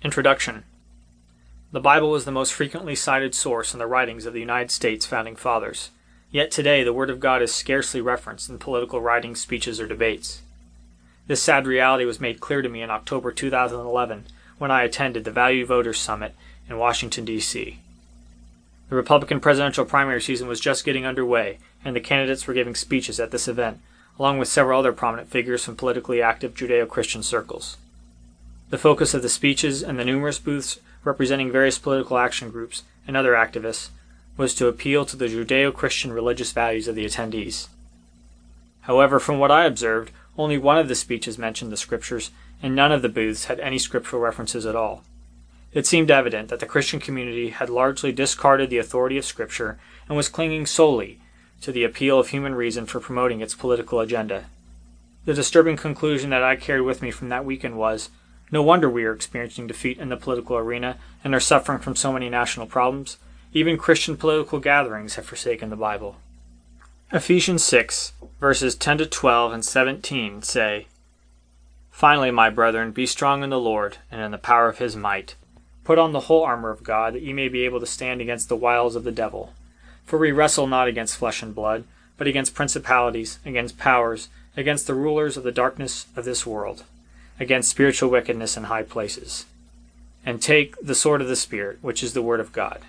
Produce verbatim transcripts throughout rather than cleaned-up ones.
Introduction. The Bible was the most frequently cited source in the writings of the United States founding fathers. Yet today the Word of God is scarcely referenced in political writings, speeches, or debates. This sad reality was made clear to me in October two thousand eleven when I attended the Value Voters Summit in Washington, D C The Republican presidential primary season was just getting underway, and the candidates were giving speeches at this event, along with several other prominent figures from politically active Judeo-Christian circles. The focus of the speeches and the numerous booths representing various political action groups and other activists was to appeal to the Judeo-Christian religious values of the attendees. However, from what I observed, only one of the speeches mentioned the scriptures, and none of the booths had any scriptural references at all. It seemed evident that the Christian community had largely discarded the authority of Scripture and was clinging solely to the appeal of human reason for promoting its political agenda. The disturbing conclusion that I carried with me from that weekend was, no wonder we are experiencing defeat in the political arena and are suffering from so many national problems. Even Christian political gatherings have forsaken the Bible. Ephesians six, verses ten to twelve and seventeen say, "Finally, my brethren, be strong in the Lord and in the power of his might. Put on the whole armor of God, that ye may be able to stand against the wiles of the devil. For we wrestle not against flesh and blood, but against principalities, against powers, against the rulers of the darkness of this world, against spiritual wickedness in high places. And take the sword of the Spirit, which is the word of God."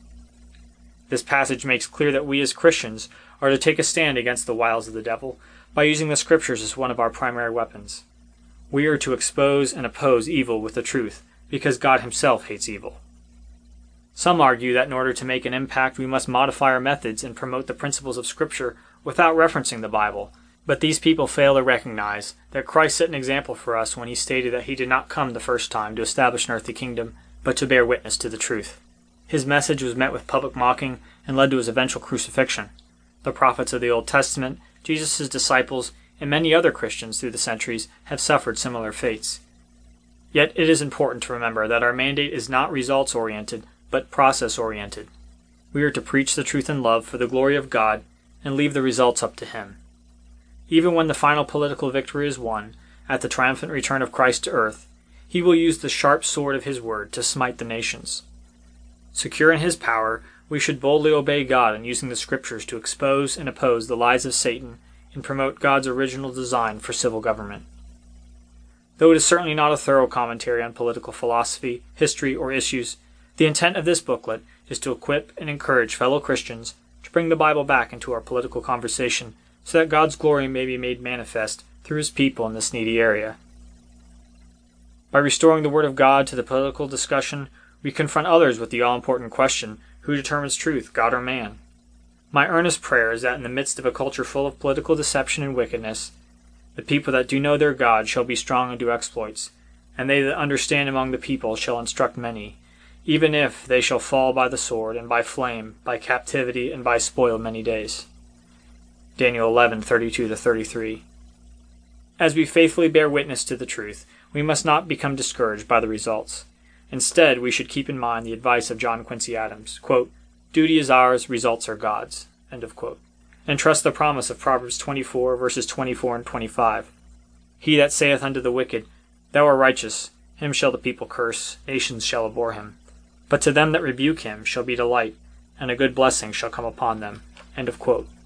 This passage makes clear that we as Christians are to take a stand against the wiles of the devil by using the Scriptures as one of our primary weapons. We are to expose and oppose evil with the truth, because God himself hates evil. Some argue that in order to make an impact we must modify our methods and promote the principles of Scripture without referencing the Bible, but these people fail to recognize that Christ set an example for us when he stated that he did not come the first time to establish an earthly kingdom, but to bear witness to the truth. His message was met with public mocking and led to his eventual crucifixion. The prophets of the Old Testament, Jesus' disciples, and many other Christians through the centuries have suffered similar fates. Yet it is important to remember that our mandate is not results-oriented, but process-oriented. We are to preach the truth in love for the glory of God and leave the results up to him. Even when the final political victory is won, at the triumphant return of Christ to earth, he will use the sharp sword of his word to smite the nations. Secure in his power, we should boldly obey God in using the Scriptures to expose and oppose the lies of Satan and promote God's original design for civil government. Though it is certainly not a thorough commentary on political philosophy, history, or issues, the intent of this booklet is to equip and encourage fellow Christians to bring the Bible back into our political conversation so that God's glory may be made manifest through his people in this needy area. By restoring the Word of God to the political discussion, we confront others with the all-important question, who determines truth, God or man? My earnest prayer is that in the midst of a culture full of political deception and wickedness, the people that do know their God shall be strong and do exploits, and they that understand among the people shall instruct many, even if they shall fall by the sword, and by flame, by captivity, and by spoil many days. Daniel eleven, thirty-two to thirty-three. As we faithfully bear witness to the truth, we must not become discouraged by the results. Instead, we should keep in mind the advice of John Quincy Adams, quote, "Duty is ours, results are God's," end of quote, and trust the promise of Proverbs twenty-four, verses twenty-four and twenty-five. "He that saith unto the wicked, Thou art righteous, him shall the people curse, nations shall abhor him. But to them that rebuke him shall be delight, and a good blessing shall come upon them," end of quote.